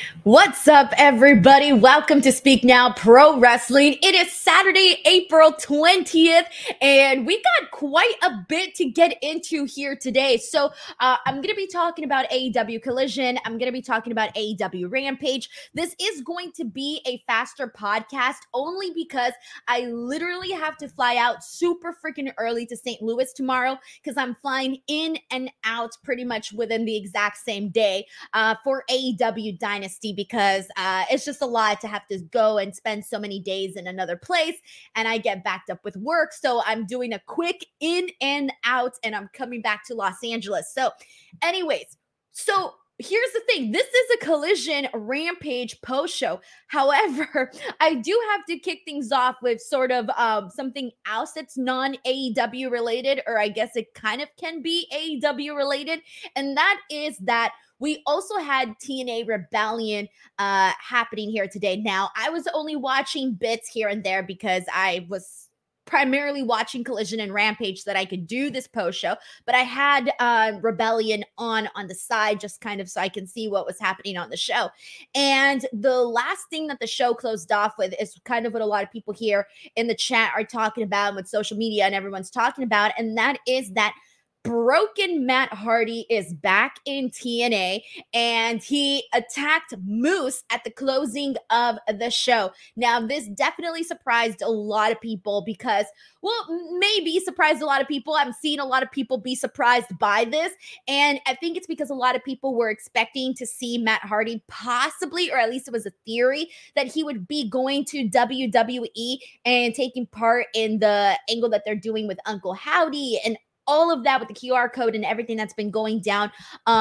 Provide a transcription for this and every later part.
What's up, everybody? Welcome to Speak Now Pro Wrestling. It is Saturday, April 20th, and we got quite a bit to get into here today. So I'm going to be talking about AEW Collision. I'm going to be talking about AEW Rampage. This is going to be a faster podcast only because I literally have to fly out super freaking early to St. Louis tomorrow because I'm flying in and out pretty much within the exact same day for AEW Dynasty because it's just a lot to have to go and spend so many days in another place, and I get backed up with work. So I'm doing a quick in and out, and I'm coming back to Los Angeles. So anyways, here's the thing. This is a Collision Rampage post show. However, I do have to kick things off with sort of something else that's non-AEW related, or I guess it kind of can be AEW related. And that is that we also had TNA Rebellion happening here today. Now, I was only watching bits here and there because I was primarily watching Collision and Rampage so that I could do this post show, but I had Rebellion on the side just kind of so I can see what was happening on the show. And the last thing that the show closed off with is kind of what a lot of people here in the chat are talking about, with social media and everyone's talking about, and that is that Broken Matt Hardy is back in TNA, and he attacked Moose at the closing of the show. Now, this definitely surprised a lot of people because, well, maybe surprised a lot of people. I'm seeing a lot of people be surprised by this, and I think it's because a lot of people were expecting to see Matt Hardy possibly, or at least it was a theory, that he would be going to WWE and taking part in the angle that they're doing with Uncle Howdy and all of that with the QR code and everything that's been going down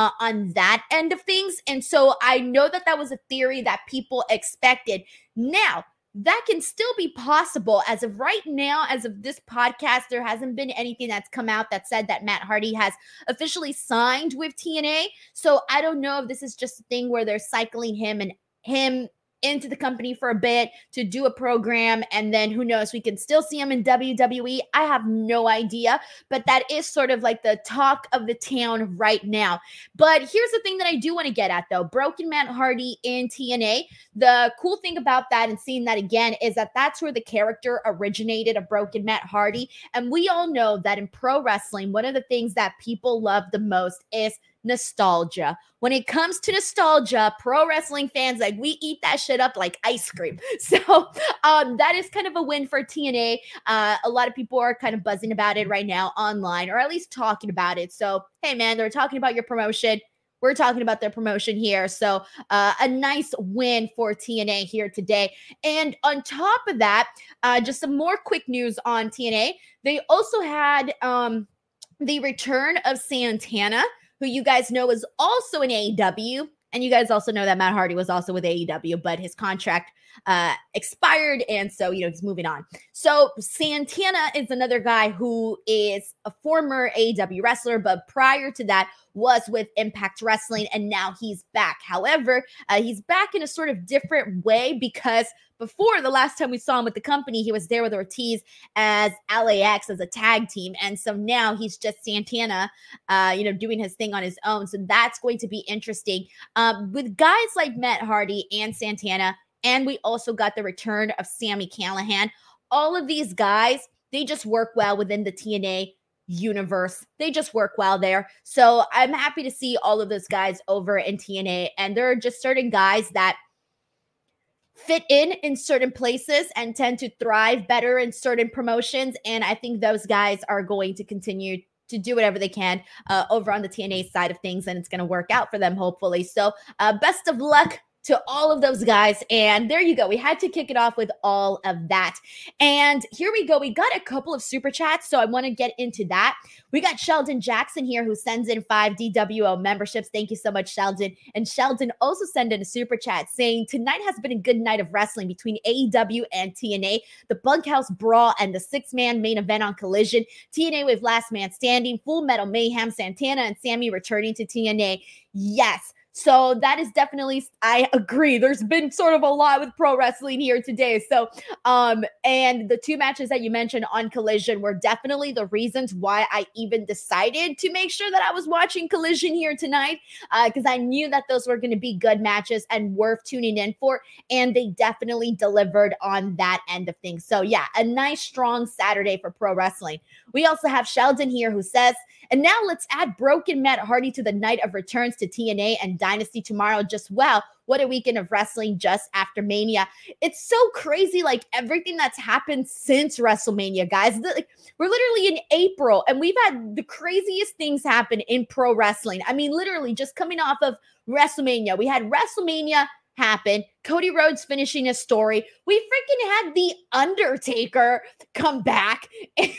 on that end of things. And so I know that that was a theory that people expected. Now, that can still be possible. As of right now, as of this podcast, there hasn't been anything that's come out that said that Matt Hardy has officially signed with TNA. So I don't know if this is just a thing where they're cycling him into the company for a bit to do a program, and then who knows, we can still see him in WWE. I have no idea, but that is sort of like the talk of the town right now. But here's the thing that I do want to get at, though. Broken Matt Hardy in TNA. The cool thing about that and seeing that again is that that's where the character originated, of Broken Matt Hardy. And we all know that in pro wrestling, one of the things that people love the most is nostalgia. When it comes to nostalgia, pro wrestling fans, like, we eat that shit up like ice cream. So that is kind of a win for TNA. A lot of people are kind of buzzing about it right now online, or at least talking about it. So, hey man, they're talking about your promotion. We're talking about their promotion here. So a nice win for TNA here today. And on top of that, just some more quick news on TNA. They also had the return of Santana, who you guys know is also in AEW. And you guys also know that Matt Hardy was also with AEW, but his contract expired, and so, he's moving on. So Santana is another guy who is a former AEW wrestler, but prior to that was with Impact Wrestling, and now he's back. However, he's back in a sort of different way because before, the last time we saw him with the company, he was there with Ortiz as LAX, as a tag team. And so now he's just Santana, doing his thing on his own. So that's going to be interesting. With guys like Matt Hardy and Santana, and we also got the return of Sami Callihan. All of these guys, they just work well within the TNA universe. They just work well there. So I'm happy to see all of those guys over in TNA. And there are just certain guys that fit in certain places and tend to thrive better in certain promotions. And I think those guys are going to continue to do whatever they can over on the TNA side of things, and it's going to work out for them, hopefully. So best of luck to all of those guys. And there you go. We had to kick it off with all of that. And here we go. We got a couple of super chats, so I want to get into that. We got Sheldon Jackson here, who sends in 5 DWO memberships. Thank you so much, Sheldon. And Sheldon also sent in a super chat saying, tonight has been a good night of wrestling between AEW and TNA, the Bunkhouse Brawl, and the 6-man main event on Collision. TNA with Last Man Standing, Full Metal Mayhem, Santana and Sammy returning to TNA. Yes. So that is definitely, I agree. There's been sort of a lot with pro wrestling here today. So, and the two matches that you mentioned on Collision were definitely the reasons why I even decided to make sure that I was watching Collision here tonight, because I knew that those were going to be good matches and worth tuning in for. And they definitely delivered on that end of things. So yeah, a nice, strong Saturday for pro wrestling. We also have Sheldon here who says, and now let's add Broken Matt Hardy to the night of returns to TNA and Dynasty tomorrow. Just wow, what a weekend of wrestling just after Mania. It's so crazy, like everything that's happened since WrestleMania, guys. We're literally in April and we've had the craziest things happen in pro wrestling. I mean, literally just coming off of WrestleMania. We had WrestleMania happen. Cody Rhodes finishing his story. We freaking had The Undertaker come back. And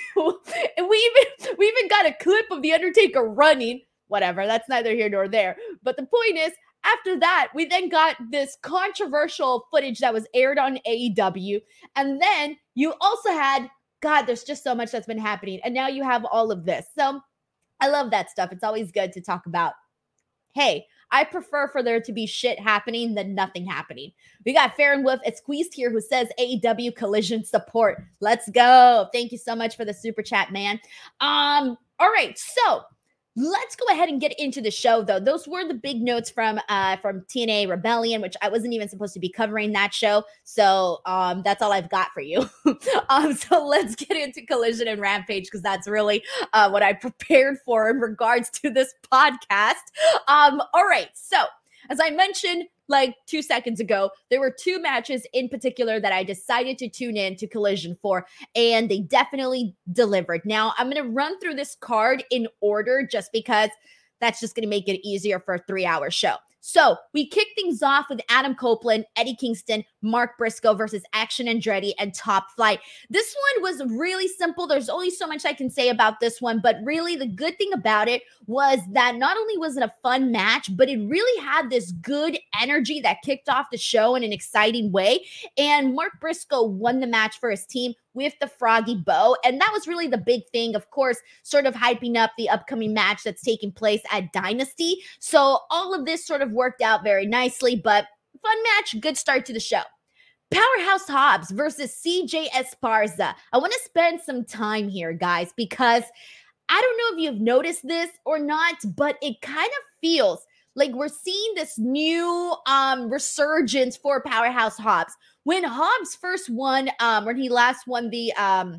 we even got a clip of The Undertaker running. Whatever, that's neither here nor there. But the point is, after that, we then got this controversial footage that was aired on AEW. And then you also had, God, there's just so much that's been happening. And now you have all of this. So I love that stuff. It's always good to talk about. Hey, I prefer for there to be shit happening than nothing happening. We got Fair and Wolf at Squeezed here who says AEW Collision support. Let's go. Thank you so much for the super chat, man. All right, so let's go ahead and get into the show, though. Those were the big notes from TNA Rebellion, which I wasn't even supposed to be covering that show. So that's all I've got for you. So let's get into Collision and Rampage, because that's really what I prepared for in regards to this podcast. All right. So as I mentioned, like 2 seconds ago, there were two matches in particular that I decided to tune in to Collision for, and they definitely delivered. Now, I'm going to run through this card in order just because that's just going to make it easier for a 3-hour show. So we kick things off with Adam Copeland, Eddie Kingston, Mark Briscoe versus Action Andretti and Top Flight. This one was really simple. There's only so much I can say about this one, but really the good thing about it was that not only was it a fun match, but it really had this good energy that kicked off the show in an exciting way. And Mark Briscoe won the match for his team with the Froggy Bow. And that was really the big thing, of course, sort of hyping up the upcoming match that's taking place at Dynasty. So all of this sort of worked out very nicely, but fun match, good start to the show. Powerhouse Hobbs versus CJ Esparza. I want to spend some time here, guys, because I don't know if you've noticed this or not, but it kind of feels like we're seeing this new resurgence for Powerhouse Hobbs. When Hobbs first won, when he last won the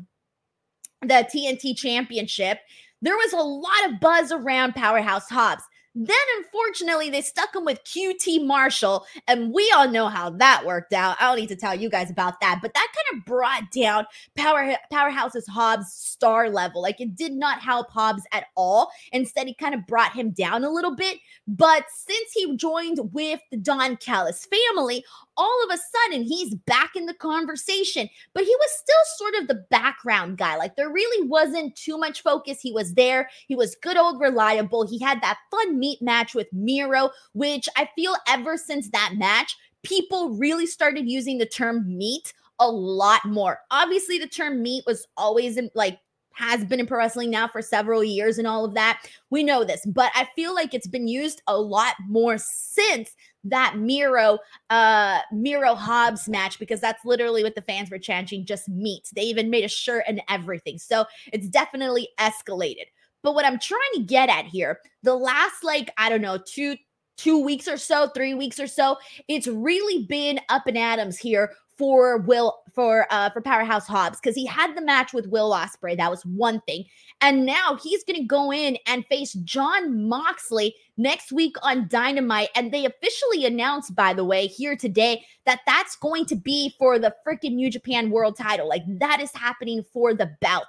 TNT Championship, there was a lot of buzz around Powerhouse Hobbs. Then, unfortunately, they stuck him with QT Marshall, and we all know how that worked out. I don't need to tell you guys about that, but that kind of brought down Powerhouse's Hobbs' star level. Like, it did not help Hobbs at all. Instead, it kind of brought him down a little bit. But since he joined with the Don Callis family, all of a sudden, he's back in the conversation. But he was still sort of the background guy. Like, there really wasn't too much focus. He was there. He was good old reliable. He had that fun meat match with Miro, which I feel ever since that match, people really started using the term meat a lot more. Obviously, the term meat was always has been in pro wrestling now for several years and all of that. We know this, but I feel like it's been used a lot more since that Miro Hobbs match, because that's literally what the fans were chanting, just meat. They even made a shirt and everything. So it's definitely escalated. But what I'm trying to get at here, the last, I don't know, two weeks or so, 3 weeks or so, it's really been up and Adams here for Powerhouse Hobbs, because he had the match with Will Ospreay. That was one thing. And now he's going to go in and face Jon Moxley next week on Dynamite. And they officially announced, by the way, here today, that that's going to be for the freaking New Japan World title. Like, that is happening for the belt.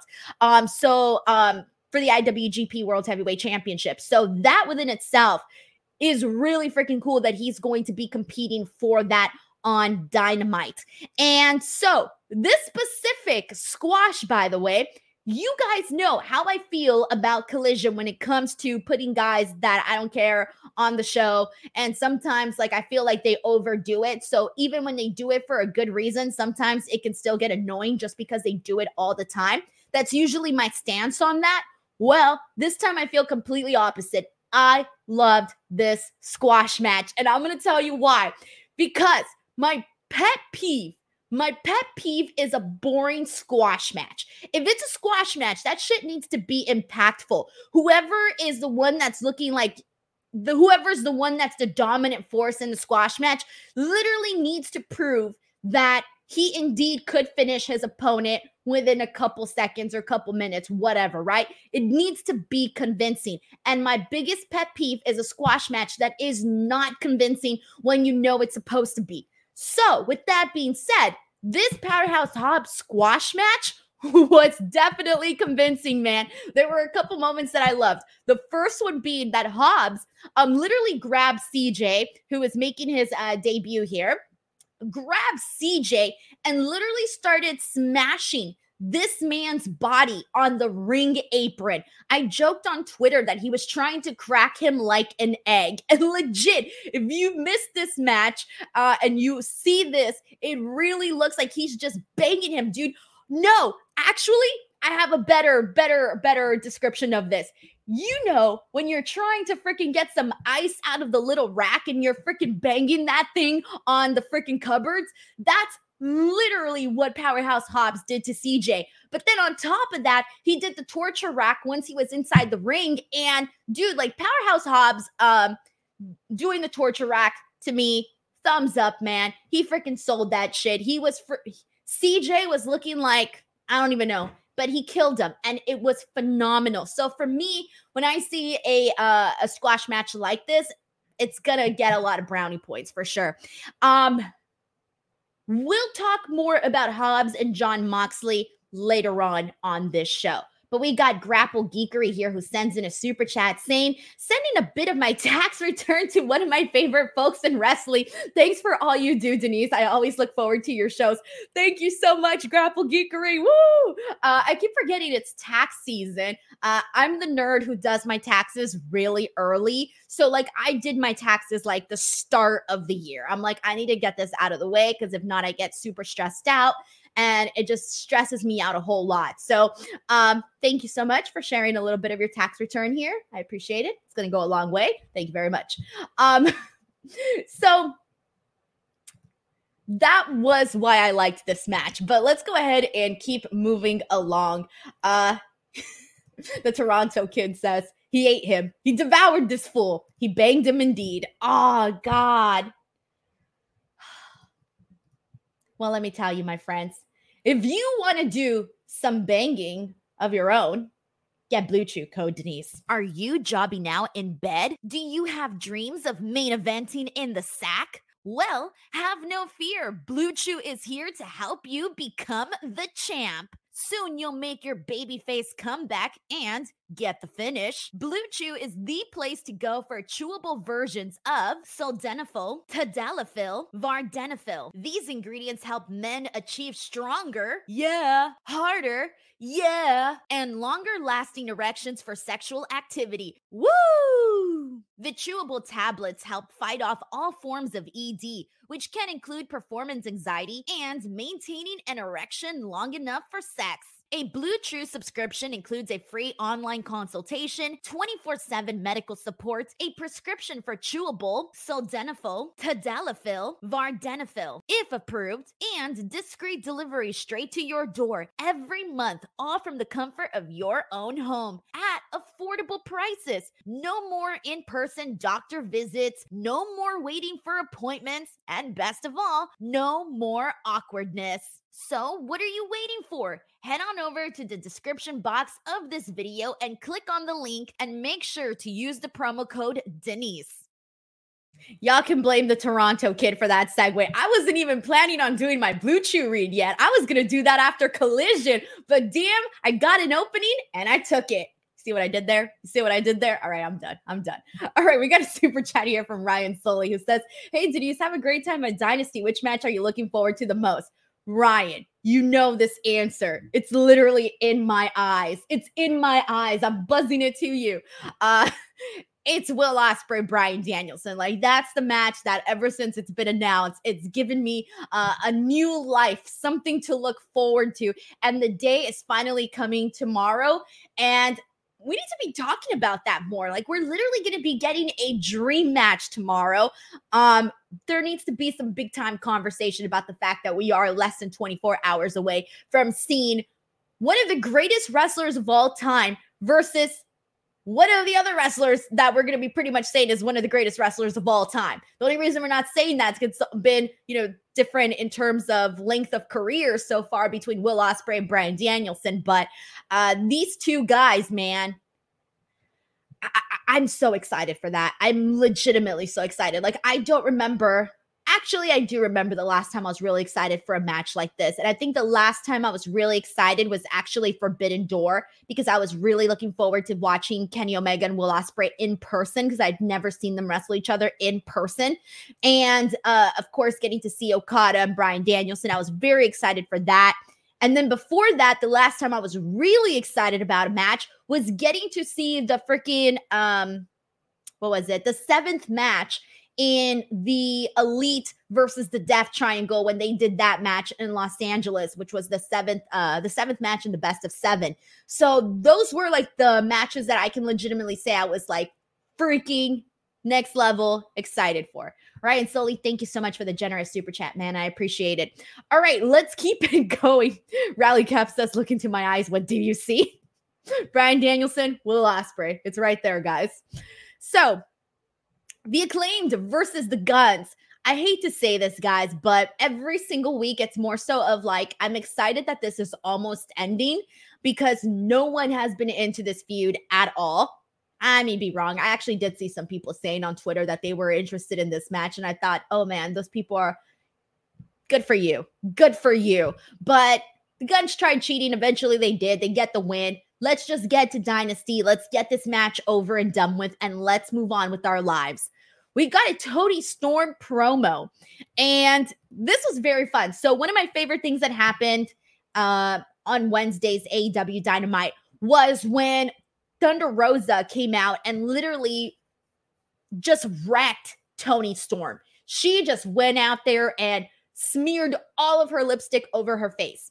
For the IWGP World Heavyweight Championship. So that within itself is really freaking cool that he's going to be competing for that on Dynamite. And so this specific squash, by the way, you guys know how I feel about Collision when it comes to putting guys that I don't care on the show. And sometimes, I feel like they overdo it. So even when they do it for a good reason, sometimes it can still get annoying just because they do it all the time. That's usually my stance on that. Well, this time I feel completely opposite. I loved this squash match. And I'm going to tell you why. Because my pet peeve is a boring squash match. If it's a squash match, that shit needs to be impactful. Whoever is the one that's looking like whoever's the one that's the dominant force in the squash match literally needs to prove that he indeed could finish his opponent within a couple seconds or couple minutes, whatever, right? It needs to be convincing. And my biggest pet peeve is a squash match that is not convincing when you know it's supposed to be. So, with that being said, this Powerhouse Hobbs squash match was definitely convincing, man. There were a couple moments that I loved. The first one being that Hobbs literally grabbed CJ, who was making his debut here, grabbed CJ and literally started smashing this man's body on the ring apron. I joked on Twitter that he was trying to crack him like an egg. And legit, if you missed this match and you see this, it really looks like he's just banging him, dude. No, actually, I have a better description of this. You know, when you're trying to freaking get some ice out of the little rack and you're freaking banging that thing on the freaking cupboards, that's literally what Powerhouse Hobbs did to CJ. But then on top of that, he did the torture rack once he was inside the ring. And dude, like Powerhouse Hobbs doing the torture rack, to me, thumbs up, man. He freaking sold that shit. CJ was looking like, I don't even know, but he killed him, and it was phenomenal. So for me, when I see a squash match like this, it's gonna get a lot of brownie points for sure. We'll talk more about Hobbs and Jon Moxley later on this show. But we got Grapple Geekery here who sends in a super chat saying, sending a bit of my tax return to one of my favorite folks in wrestling. Thanks for all you do, Denise. I always look forward to your shows. Thank you so much, Grapple Geekery. Woo! I keep forgetting it's tax season. I'm the nerd who does my taxes really early. So like I did my taxes like the start of the year. I'm like, I need to get this out of the way because if not, I get super stressed out. And it just stresses me out a whole lot. So thank you so much for sharing a little bit of your tax return here. I appreciate it. It's going to go a long way. Thank you very much. So that was why I liked this match. But let's go ahead and keep moving along. The Toronto Kid says, he ate him. He devoured this fool. He banged him indeed. Oh, God. Well, let me tell you, my friends, if you want to do some banging of your own, get Blue Chew code Denise. Are you jobbing now in bed? Do you have dreams of main eventing in the sack? Well, have no fear. Blue Chew is here to help you become the champ. Soon you'll make your babyface comeback and get the finish. Blue Chew is the place to go for chewable versions of sildenafil, tadalafil, vardenafil. These ingredients help men achieve stronger, harder, and longer lasting erections for sexual activity. Woo! The chewable tablets help fight off all forms of ED, which can include performance anxiety and maintaining an erection long enough for sex. A Blue Chew subscription includes a free online consultation, 24/7 medical support, a prescription for chewable, sildenafil, tadalafil, vardenafil, if approved, and discreet delivery straight to your door every month, all from the comfort of your own home at affordable prices. No more in-person doctor visits, no more waiting for appointments, and best of all, no more awkwardness. So what are you waiting for? Head on over to the description box of this video and click on the link and make sure to use the promo code Denise. Y'all can blame the Toronto Kid for that segue. I wasn't even planning on doing my Blue Chew read yet. I was going to do that after Collision, but damn, I got an opening and I took it. See what I did there? See what I did there? All right, I'm done. All right, we got a super chat here from Ryan Sully who says, hey, Denise, have a great time at Dynasty. Which match are you looking forward to the most? Ryan, you know this answer. It's literally in my eyes. It's in my eyes. I'm buzzing it to you. It's Will Ospreay, Bryan Danielson. Like, that's the match that ever since it's been announced, it's given me a new life, something to look forward to. And the day is finally coming tomorrow. And we need to be talking about that more. Like, we're literally going to be getting a dream match tomorrow. There needs to be some big time conversation about the fact that we are less than 24 hours away from seeing one of the greatest wrestlers of all time versus one of the other wrestlers that we're going to be pretty much saying is one of the greatest wrestlers of all time. The only reason we're not saying that is because it's been, different in terms of length of career so far between Will Ospreay and Bryan Danielson. But these two guys, man, I'm so excited for that. I'm legitimately so excited. Like, I don't remember. Actually, I do remember the last time I was really excited for a match like this. And I think the last time I was really excited was actually Forbidden Door, because I was really looking forward to watching Kenny Omega and Will Ospreay in person, because I'd never seen them wrestle each other in person. And of course, getting to see Okada and Bryan Danielson, I was very excited for that. And then before that, the last time I was really excited about a match was getting to see the freaking, the seventh match in the Elite versus the Death Triangle, when they did that match in Los Angeles, which was the seventh match in the best of 7. So those were like the matches that I can legitimately say I was like freaking next level excited for. Right. And Sully, thank you so much for the generous super chat, man. I appreciate it. All right, let's keep it going. Rally Cap says, look into my eyes. What do you see? Bryan Danielson, Will Ospreay. It's right there, guys. So the Acclaimed versus the Guns. I hate to say this, guys, but every single week it's more so of like, I'm excited that this is almost ending, because no one has been into this feud at all. I may be wrong. I actually did see some people saying on Twitter that they were interested in this match, and I thought, oh man, those people are good for you. Good for you. But the Guns tried cheating. Eventually they did. They get the win. Let's just get to Dynasty. Let's get this match over and done with, and let's move on with our lives. We got a Toni Storm promo, and this was very fun. So one of my favorite things that happened on Wednesday's AEW Dynamite was when Thunder Rosa came out and literally just wrecked Toni Storm. She just went out there and smeared all of her lipstick over her face.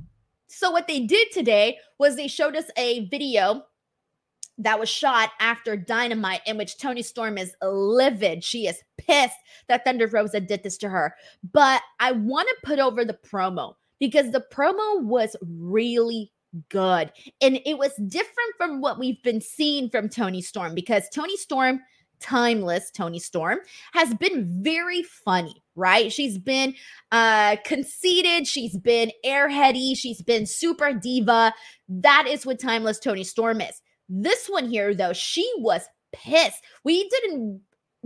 So what they did today was they showed us a video that was shot after Dynamite, in which Toni Storm is livid. She is pissed that Thunder Rosa did this to her. But I want to put over the promo, because the promo was really good. And it was different from what we've been seeing from Toni Storm, because Toni Storm, timeless Toni Storm, has been very funny, right? She's been conceited. She's been airheady. She's been super diva. That is what timeless Toni Storm is. This one here, though, she was pissed. We didn't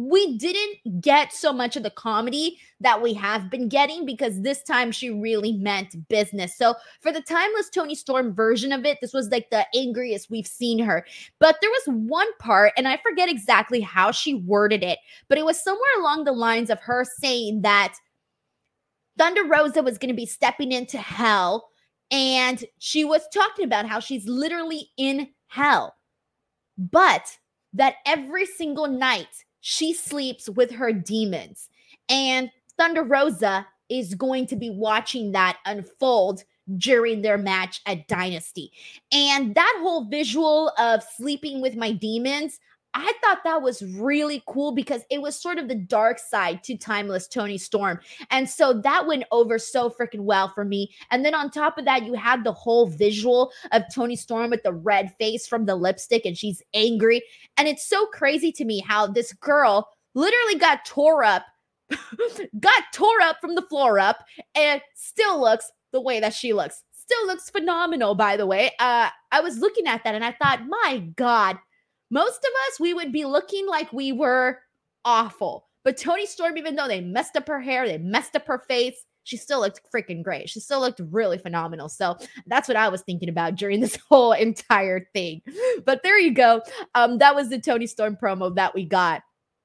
get so much of the comedy that we have been getting, because this time she really meant business. So for the timeless Toni Storm version of it, this was like the angriest we've seen her. But there was one part, and I forget exactly how she worded it, but it was somewhere along the lines of her saying that Thunder Rosa was going to be stepping into hell, and she was talking about how she's literally in hell, but that every single night she sleeps with her demons, and Thunder Rosa is going to be watching that unfold during their match at Dynasty. And that whole visual of sleeping with my demons, I thought that was really cool, because it was sort of the dark side to timeless Toni Storm. And so that went over so freaking well for me. And then on top of that, you had the whole visual of Toni Storm with the red face from the lipstick, and she's angry. And it's so crazy to me how this girl literally got tore up from the floor up, and still looks the way that she looks. Still looks phenomenal, by the way. I was looking at that and I thought, my God, most of us, we would be looking like we were awful. But Toni Storm, even though they messed up her hair, they messed up her face, she still looked freaking great. She still looked really phenomenal. So that's what I was thinking about during this whole entire thing. But there you go. That was the Toni Storm promo that we got.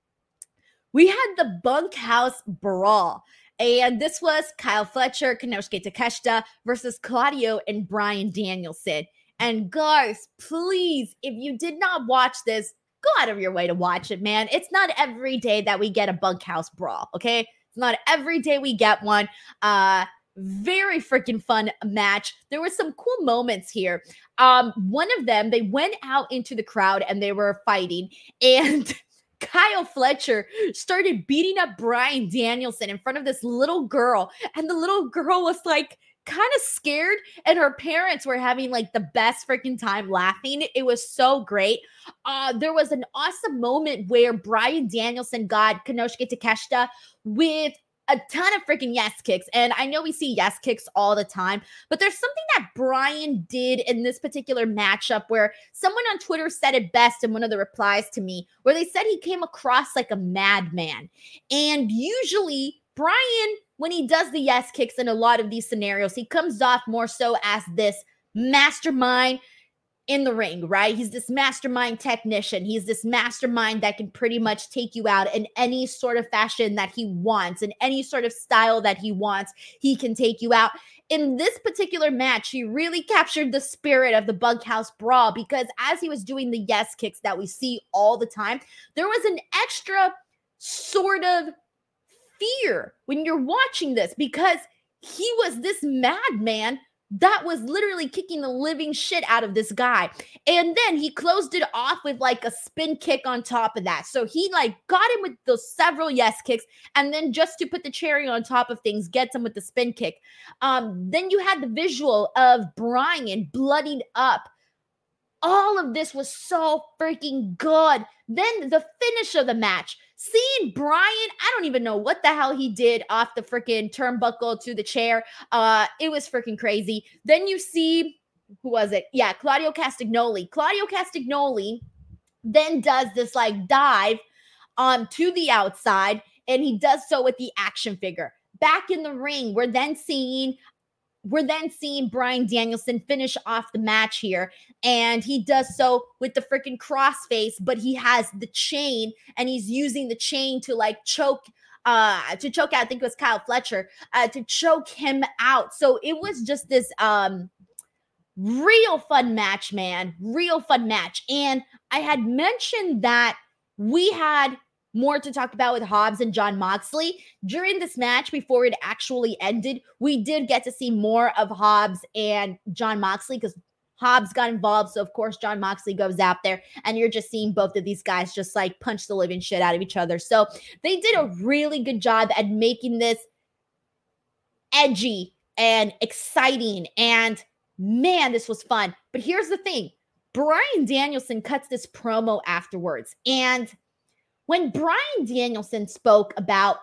We had the Bunkhouse Brawl. And this was Kyle Fletcher, Konosuke Takeshita versus Claudio and Bryan Danielson. And guys, please, if you did not watch this, go out of your way to watch it, man. It's not every day that we get a Bunkhouse Brawl, okay? It's not every day we get one. Very freaking fun match. There were some cool moments here. One of them, they went out into the crowd and they were fighting, and Kyle Fletcher started beating up Bryan Danielson in front of this little girl, and the little girl was like kind of scared, and her parents were having like the best freaking time laughing. It was so great. There was an awesome moment where Bryan Danielson got Konosuke Takeshita with a ton of freaking yes kicks. And I know we see yes kicks all the time, but there's something that Bryan did in this particular matchup where someone on Twitter said it best in one of the replies to me, where they said he came across like a madman. And usually Bryan, when he does the yes kicks in a lot of these scenarios, he comes off more so as this mastermind in the ring, right? He's this mastermind technician. He's this mastermind that can pretty much take you out in any sort of fashion that he wants, in any sort of style that he wants. He can take you out. In this particular match, he really captured the spirit of the Bunkhouse Brawl, because as he was doing the yes kicks that we see all the time, there was an extra sort of fear when you're watching this, because he was this madman that was literally kicking the living shit out of this guy. And then he closed it off with like a spin kick on top of that. So he like got him with those several yes kicks, and then just to put the cherry on top of things, gets him with the spin kick. Then you had the visual of Bryan bloodied up. All of this was so freaking good. Then the finish of the match, seeing Bryan, I don't even know what the hell he did off the freaking turnbuckle to the chair. It was freaking crazy. Then you see, who was it? Yeah, Claudio Castagnoli. Claudio Castagnoli then does this like dive to the outside, and he does so with the action figure. Back in the ring, we're then seeing Bryan Danielson finish off the match here, and he does so with the freaking crossface, but he has the chain, and he's using the chain to like choke out, I think it was Kyle Fletcher, to choke him out. So it was just this real fun match, man. Real fun match. And I had mentioned that we had more to talk about with Hobbs and Jon Moxley. During this match, before it actually ended, we did get to see more of Hobbs and Jon Moxley, because Hobbs got involved. So, of course, Jon Moxley goes out there, and you're just seeing both of these guys just like punch the living shit out of each other. So they did a really good job at making this edgy and exciting. And man, this was fun. But here's the thing. Bryan Danielson cuts this promo afterwards, and when Bryan Danielson spoke about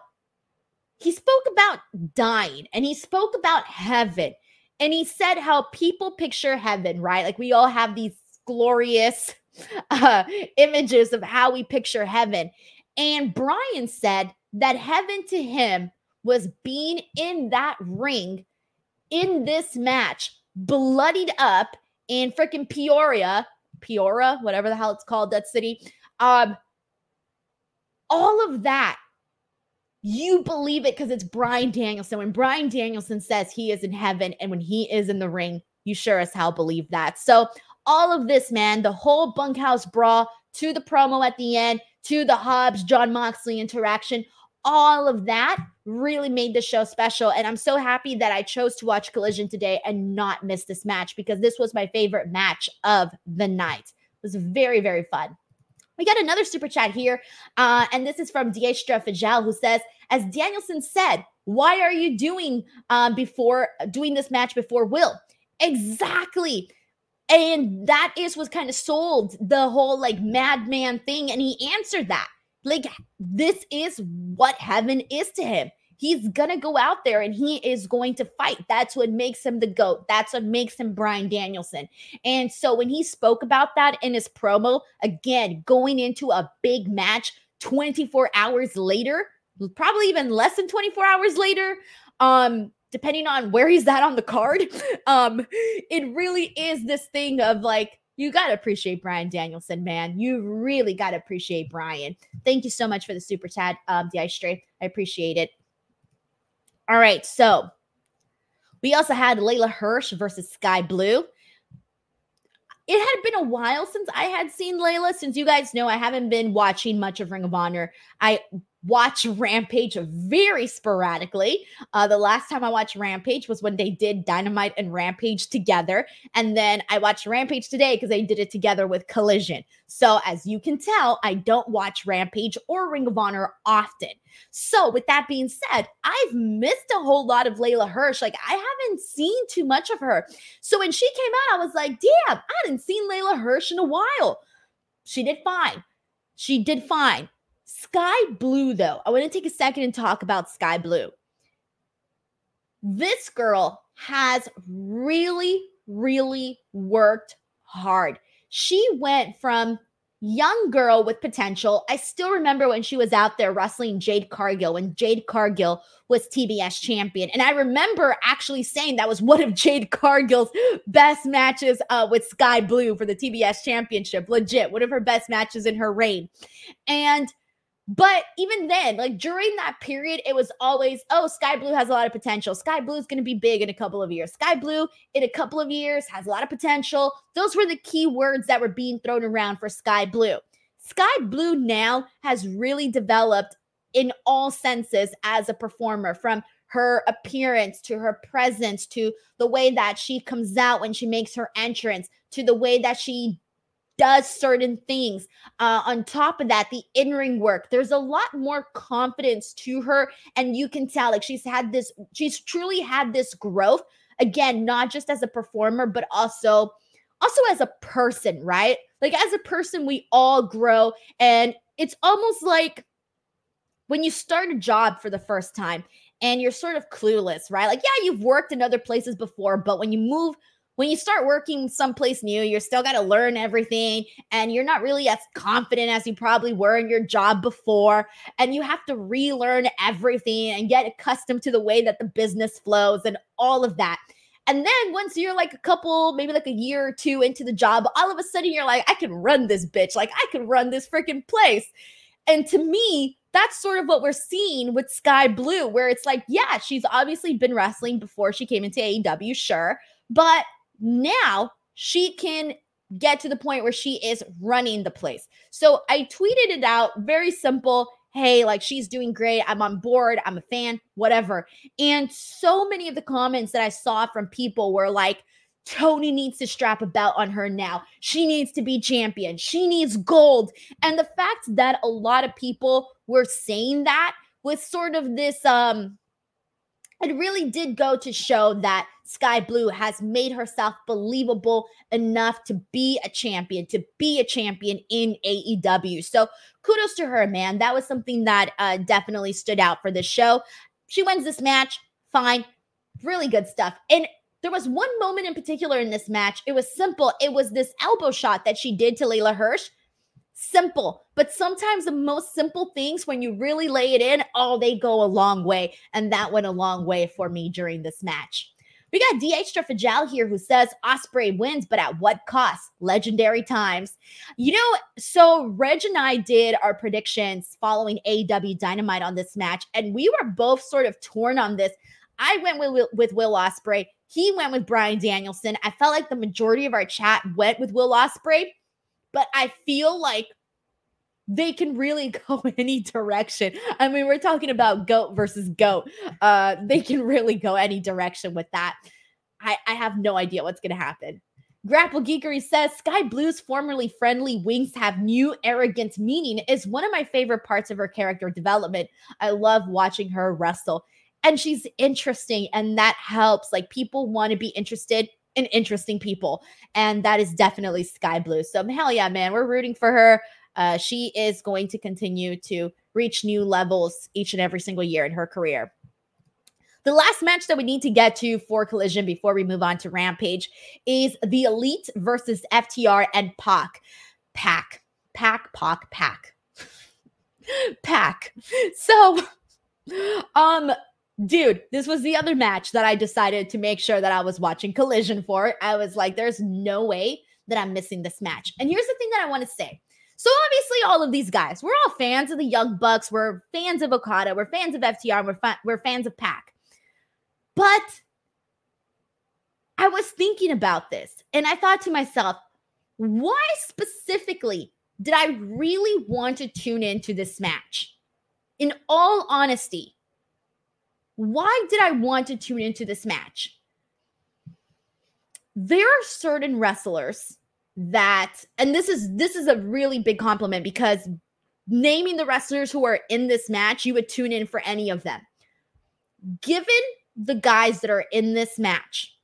dying, and he spoke about heaven, and he said how people picture heaven, right? Like we all have these glorious images of how we picture heaven. And Bryan said that heaven to him was being in that ring in this match, bloodied up in freaking Peoria, whatever the hell it's called, that city. All of that, you believe it because it's Bryan Danielson. When Bryan Danielson says he is in heaven, and when he is in the ring, you sure as hell believe that. So all of this, man, the whole Bunkhouse Brawl, to the promo at the end, to the Hobbs, Jon Moxley interaction, all of that really made the show special. And I'm so happy that I chose to watch Collision today and not miss this match, because this was my favorite match of the night. It was very, very fun. We got another super chat here, and this is from Diestra Fajal, who says, as Danielson said, why are you doing this match before Will? Exactly. And that is what kind of sold the whole like madman thing. And he answered that. Like, this is what heaven is to him. He's going to go out there and he is going to fight. That's what makes him the GOAT. That's what makes him Bryan Danielson. And so when he spoke about that in his promo, again, going into a big match 24 hours later, probably even less than 24 hours later, depending on where he's at on the card, it really is this thing of like, you got to appreciate Bryan Danielson, man. You really got to appreciate Bryan. Thank you so much for the super chat, Diestra. I appreciate it. All right, so we also had Layla Hirsch versus Sky Blue. It had been a while since I had seen Layla. Since you guys know, I haven't been watching much of Ring of Honor. I watch Rampage very sporadically. The last time I watched Rampage was when they did Dynamite and Rampage together. And then I watched Rampage today because they did it together with Collision. So as you can tell, I don't watch Rampage or Ring of Honor often. So with that being said, I've missed a whole lot of Layla Hirsch. Like, I haven't seen too much of her. So when she came out, I was like, damn, I hadn't seen Layla Hirsch in a while. She did fine. She did fine. Sky Blue, though, I want to take a second and talk about Sky Blue. This girl has really, really worked hard. She went from young girl with potential. I still remember when she was out there wrestling Jade Cargill, when Jade Cargill was TBS champion. And I remember actually saying that was one of Jade Cargill's best matches with Sky Blue for the TBS championship. Legit, one of her best matches in her reign. But even then, like during that period, it was always, oh, Sky Blue has a lot of potential. Sky Blue is going to be big in a couple of years. Sky Blue in a couple of years has a lot of potential. Those were the key words that were being thrown around for Sky Blue. Sky Blue now has really developed in all senses as a performer, from her appearance to her presence to the way that she comes out when she makes her entrance to the way that she does certain things. On top of that, the in-ring work, there's a lot more confidence to her. And you can tell, like, she's truly had this growth. Again, not just as a performer, but also as a person, right? Like, as a person, we all grow. And it's almost like when you start a job for the first time and you're sort of clueless, right? Like, yeah, you've worked in other places before, but when you start working someplace new, you're still got to learn everything, and you're not really as confident as you probably were in your job before, and you have to relearn everything and get accustomed to the way that the business flows and all of that. And then once you're like maybe like a year or two into the job, all of a sudden you're like, I can run this bitch. Like, I can run this freaking place. And to me, that's sort of what we're seeing with Sky Blue, where it's like, yeah, she's obviously been wrestling before she came into AEW, sure, but now she can get to the point where she is running the place. So I tweeted it out, very simple. Hey, like, she's doing great. I'm on board. I'm a fan, whatever. And so many of the comments that I saw from people were like, Tony needs to strap a belt on her now. She needs to be champion. She needs gold. And the fact that a lot of people were saying that was sort of this, it really did go to show that Sky Blue has made herself believable enough to be a champion in AEW. So kudos to her, man. That was something that definitely stood out for this show. She wins this match, fine, really good stuff. And there was one moment in particular in this match. It was simple. It was this elbow shot that she did to Layla Hirsch. Simple, but sometimes the most simple things, when you really lay it in, they go a long way. And that went a long way for me during this match. We got D. Extra Fajal here who says Ospreay wins, but at what cost? Legendary times. So Reg and I did our predictions following AEW Dynamite on this match, and we were both sort of torn on this. I went with Will Ospreay. He went with Bryan Danielson. I felt like the majority of our chat went with Will Ospreay, but I feel like they can really go any direction. I mean, we're talking about GOAT versus GOAT. They can really go any direction with that. I have no idea what's going to happen. Grapple Geekery says, Sky Blue's formerly friendly wings have new arrogant meaning is one of my favorite parts of her character development. I love watching her wrestle. And she's interesting, and that helps. Like, people want to be interested in interesting people, and that is definitely Sky Blue. So hell yeah, man, we're rooting for her. She is going to continue to reach new levels each and every single year in her career. The last match that we need to get to for Collision before we move on to Rampage is the Elite versus FTR and Pac. So, dude, this was the other match that I decided to make sure that I was watching Collision for. I was like, there's no way that I'm missing this match. And here's the thing that I want to say. So obviously all of these guys, we're all fans of the Young Bucks. We're fans of Okada. We're fans of FTR. We're fans of Pac. But I was thinking about this, and I thought to myself, why specifically did I really want to tune into this match? in all honesty, why did I want to tune into this match? There are certain wrestlers that, and this is a really big compliment, because naming the wrestlers who are in this match, you would tune in for any of them. Given the guys that are in this match,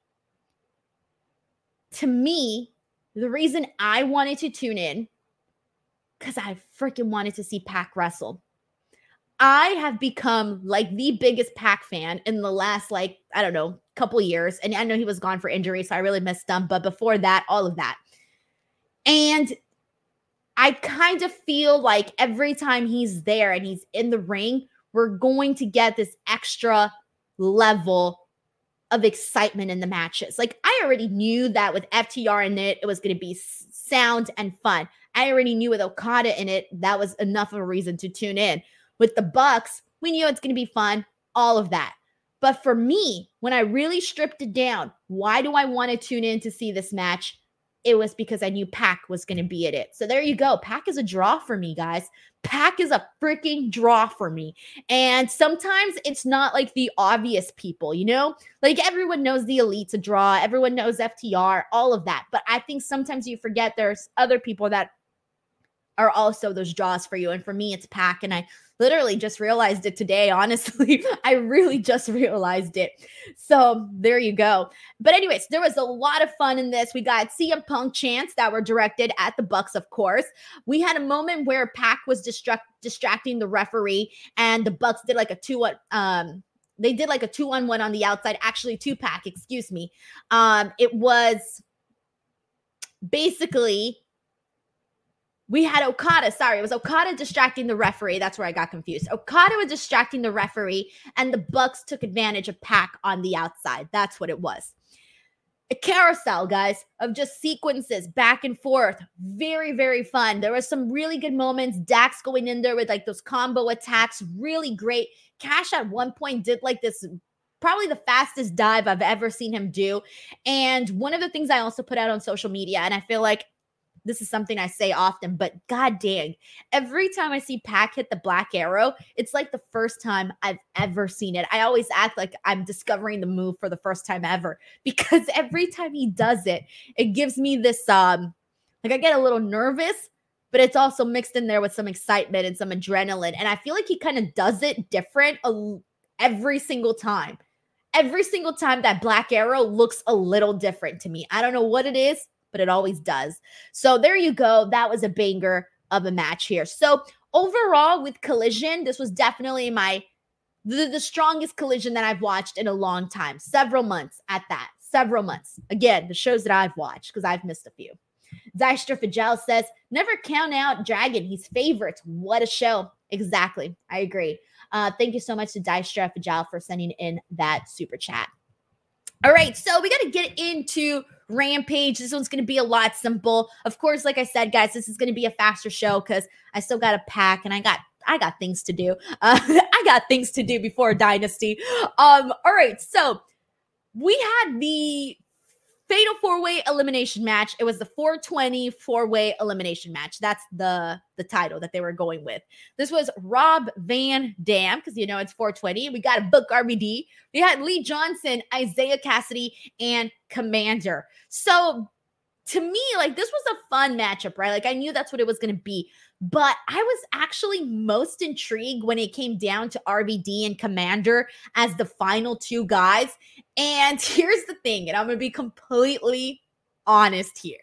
to me, the reason I wanted to tune in, because I freaking wanted to see Pac wrestle. I have become like the biggest Pac fan in the last, like, I don't know, couple years. And I know he was gone for injury, so I really missed him. But before that, all of that. And I kind of feel like every time he's there and he's in the ring, we're going to get this extra level of excitement in the matches. Like, I already knew that with FTR in it, it was going to be sound and fun. I already knew with Okada in it, that was enough of a reason to tune in. With the Bucks, we knew it's going to be fun, all of that. But for me, when I really stripped it down, why do I want to tune in to see this match? It was because I knew Pac was going to be at it. So there you go. Pac is a draw for me, guys. Pac is a freaking draw for me. And sometimes it's not like the obvious people, you know? Like, everyone knows the Elite's a draw. Everyone knows FTR, all of that. But I think sometimes you forget there's other people that are also those draws for you. And for me, it's Pac. And I literally just realized it today, honestly. I really just realized it. So there you go. But anyways, there was a lot of fun in this. We got CM Punk chants that were directed at the Bucks, of course. We had a moment where Pac was distracting the referee, and the Bucks did like a 2-1. They did like a 2-on-1 on the outside. Actually, 2-Pac, excuse me. It was basically... We had Okada, it was Okada distracting the referee. That's where I got confused. Okada was distracting the referee, and the Bucks took advantage of Pac on the outside. That's what it was. A carousel, guys, of just sequences back and forth. Very, very fun. There were some really good moments. Dax going in there with like those combo attacks. Really great. Cash at one point did like this, probably the fastest dive I've ever seen him do. And one of the things I also put out on social media, and I feel like this is something I say often, but god dang, every time I see Pac hit the Black Arrow, it's like the first time I've ever seen it. I always act like I'm discovering the move for the first time ever, because every time he does it, it gives me this, like, I get a little nervous, but it's also mixed in there with some excitement and some adrenaline. And I feel like he kind of does it different every single time. Every single time that Black Arrow looks a little different to me. I don't know what it is, but it always does. So there you go. That was a banger of a match here. So overall with Collision, this was definitely the strongest Collision that I've watched in a long time. Several months at that. Several months. Again, the shows that I've watched, because I've missed a few. Dystra Fajal says, never count out Dragon. He's favorites. What a show. Exactly. I agree. Thank you so much to Dystra Fajal for sending in that super chat. All right, so we got to get into Rampage. This one's going to be a lot simple. Of course, like I said, guys, this is going to be a faster show because I still got to pack and I got things to do. I got things to do before Dynasty. All right, so we had the Fatal 4-Way Elimination match. It was the 420 4-Way Elimination match. That's the title that they were going with. This was Rob Van Dam, because you know it's 420. We got a book RVD. We had Lee Johnson, Isaiah Cassidy, and Commander. So to me, like, this was a fun matchup, right? Like, I knew that's what it was going to be. But I was actually most intrigued when it came down to RVD and Commander as the final two guys. And here's the thing, and I'm going to be completely honest here.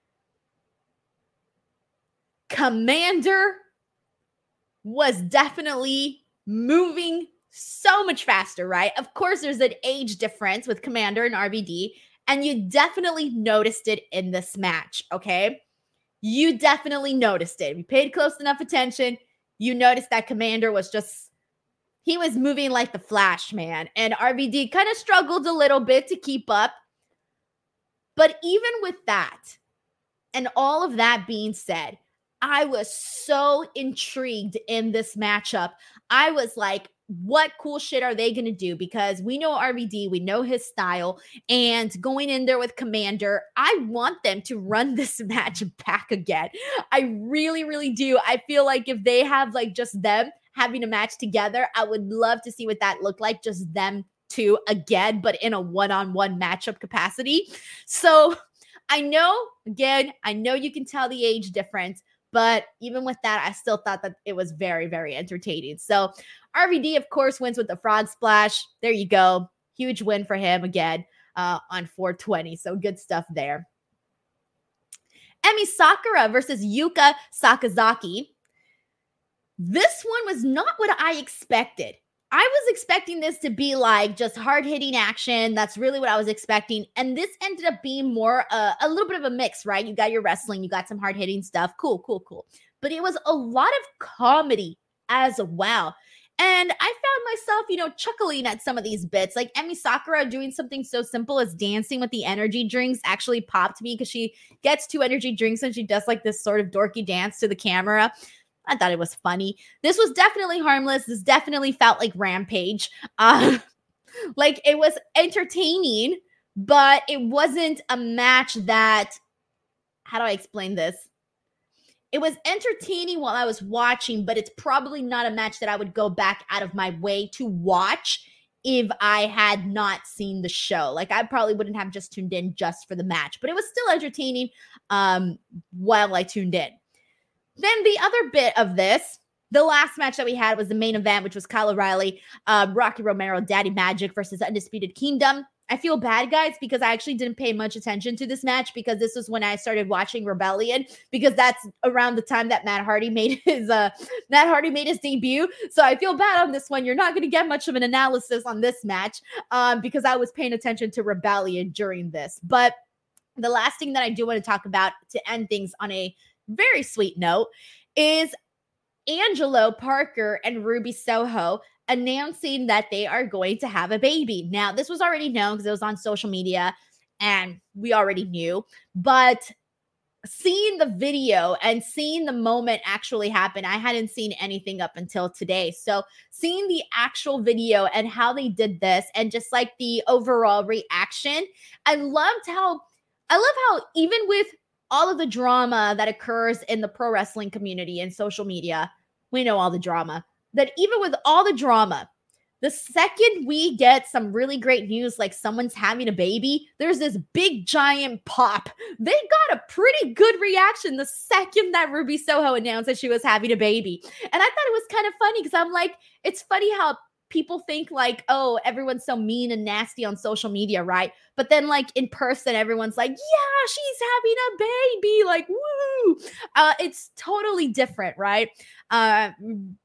Commander was definitely moving so much faster, right? Of course, there's an age difference with Commander and RVD, and you definitely noticed it in this match, okay? You definitely noticed it. If you paid close enough attention, you noticed that Commander was just, he was moving like the Flash, man. And RVD kind of struggled a little bit to keep up. But even with that, and all of that being said, I was so intrigued in this matchup. I was like, what cool shit are they going to do? Because we know RVD, we know his style, and going in there with Commander, I want them to run this match back again. I really, really do. I feel like if they have like just them having a match together. I would love to see what that looked like, just them two again, but in a one-on-one matchup capacity. So I know you can tell the age difference, but even with that, I still thought that it was very, very entertaining. So RVD, of course, wins with the frog splash. There you go. Huge win for him again on 420. So good stuff there. Emi Sakura versus Yuka Sakazaki. This one was not what I expected. I was expecting this to be like just hard-hitting action. That's really what I was expecting. And this ended up being more a little bit of a mix, right? You got your wrestling, you got some hard-hitting stuff. Cool. But it was a lot of comedy as well. And I found myself, chuckling at some of these bits. Like Emi Sakura doing something so simple as dancing with the energy drinks actually popped me because she gets 2 energy drinks and she does like this sort of dorky dance to the camera. I thought it was funny. This was definitely harmless. This definitely felt like Rampage. Like it was entertaining, but it wasn't a match that, how do I explain this? It was entertaining while I was watching, but it's probably not a match that I would go back out of my way to watch if I had not seen the show. Like I probably wouldn't have just tuned in just for the match, but it was still entertaining while I tuned in. Then the other bit of this, the last match that we had was the main event, which was Kyle O'Reilly, Rocky Romero, Daddy Magic versus Undisputed Kingdom. I feel bad, guys, because I actually didn't pay much attention to this match because this was when I started watching Rebellion, because that's around the time that Matt Hardy made his debut. So I feel bad on this one. You're not going to get much of an analysis on this match because I was paying attention to Rebellion during this. But the last thing that I do want to talk about to end things on a very sweet note is Angelo Parker and Ruby Soho announcing that they are going to have a baby. Now, this was already known because it was on social media and we already knew, but seeing the video and seeing the moment actually happen, I hadn't seen anything up until today. So seeing the actual video and how they did this and just like the overall reaction, I loved how even with all of the drama that occurs in the pro wrestling community and social media, we know all the drama, that even with all the drama, the second we get some really great news, like someone's having a baby, there's this big giant pop. They got a pretty good reaction the second that Ruby Soho announced that she was having a baby. And I thought it was kind of funny because I'm like, it's funny how people think like, oh, everyone's so mean and nasty on social media, right? But then like in person, everyone's like, yeah, she's having a baby, like, woo. It's totally different, right? And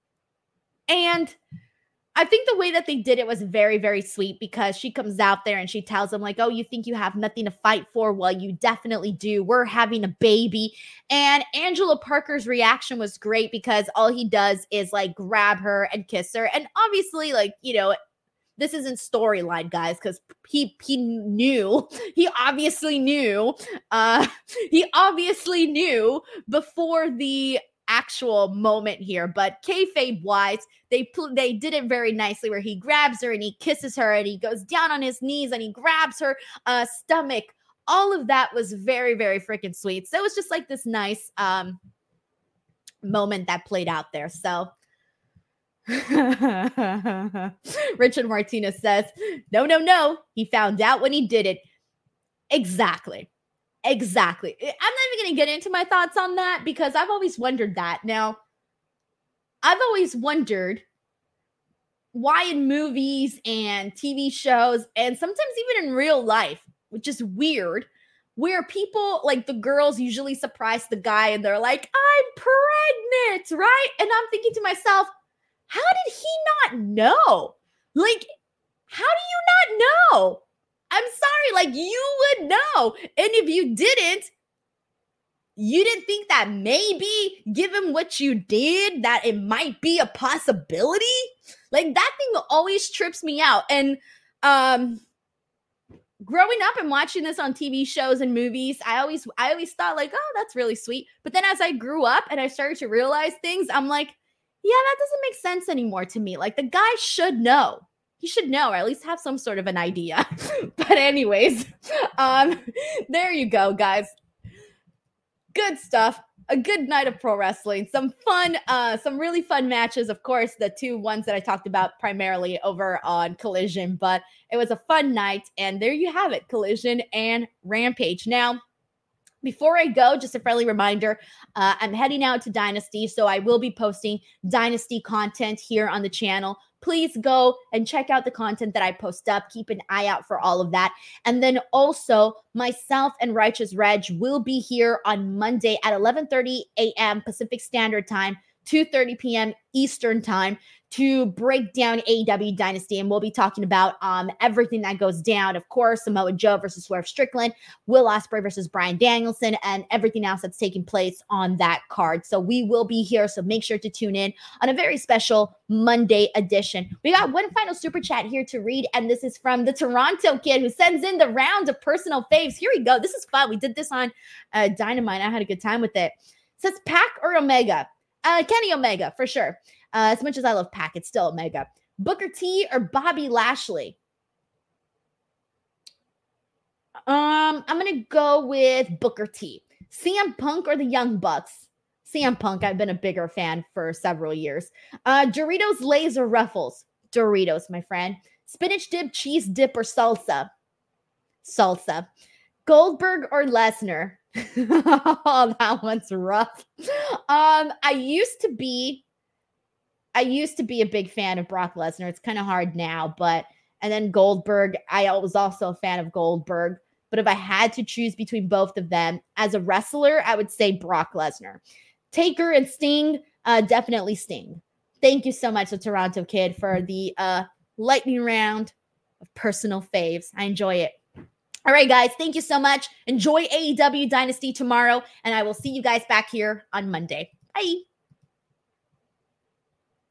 I think the way that they did it was very, very sweet because she comes out there and she tells them like, oh, you think you have nothing to fight for? Well, you definitely do. We're having a baby. And Angelo Parker's reaction was great because all he does is like grab her and kiss her. And obviously, like, this isn't storyline, guys, because he obviously knew before the actual moment here, but kayfabe wise, they did it very nicely where he grabs her and he kisses her and he goes down on his knees and he grabs her stomach. All of that was very, very freaking sweet. So it was just like this nice moment that played out there. So Richard Martinez says, no, he found out when he did it. Exactly. I'm not even going to get into my thoughts on that because I've always wondered that. Now, I've always wondered why in movies and TV shows and sometimes even in real life, which is weird, where people, like the girls usually surprise the guy and they're like, I'm pregnant, right? And I'm thinking to myself, how did he not know? Like, how do you not know? I'm sorry, like you would know. And if you didn't think that maybe given what you did, that it might be a possibility? Like that thing always trips me out. And growing up and watching this on TV shows and movies, I always thought like, oh, that's really sweet. But then as I grew up and I started to realize things, I'm like, yeah, that doesn't make sense anymore to me. Like the guy should know. He should know, or at least have some sort of an idea. But anyways, there you go, guys. Good stuff. a good night of pro wrestling. Some fun, some really fun matches. Of course, the two ones that I talked about primarily over on Collision, but it was a fun night. And there you have it, Collision and Rampage. Now, before I go, just a friendly reminder, I'm heading out to Dynasty, so I will be posting Dynasty content here on the channel. Please go and check out the content that I post up. Keep an eye out for all of that. And then also, myself and Righteous Reg will be here on Monday at 11:30 a.m. Pacific Standard Time, 2:30 p.m. Eastern Time to break down AEW Dynasty. And we'll be talking about everything that goes down. Of course, Samoa Joe versus Swerve Strickland, Will Ospreay versus Bryan Danielson, and everything else that's taking place on that card. So we will be here. So make sure to tune in on a very special Monday edition. We got one final super chat here to read, and this is from the Toronto Kid who sends in the round of personal faves. Here we go. This is fun. We did this on Dynamite. I had a good time with it. It says Pac or Omega? Kenny Omega, for sure. As much as I love Pac, it's still Omega. Booker T or Bobby Lashley? I'm going to go with Booker T. CM Punk or the Young Bucks? CM Punk, I've been a bigger fan for several years. Doritos, Lay's, or Ruffles? Doritos, my friend. Spinach dip, cheese dip, or salsa? Salsa. Goldberg or Lesnar? Oh, that one's rough. I used to be a big fan of Brock Lesnar. It's kind of hard now, and then Goldberg, I was also a fan of Goldberg. But if I had to choose between both of them as a wrestler, I would say Brock Lesnar. Taker and Sting, definitely Sting. Thank you so much, the Toronto Kid, for the lightning round of personal faves. I enjoy it. All right, guys, thank you so much. Enjoy AEW Dynasty tomorrow, and I will see you guys back here on Monday. Bye.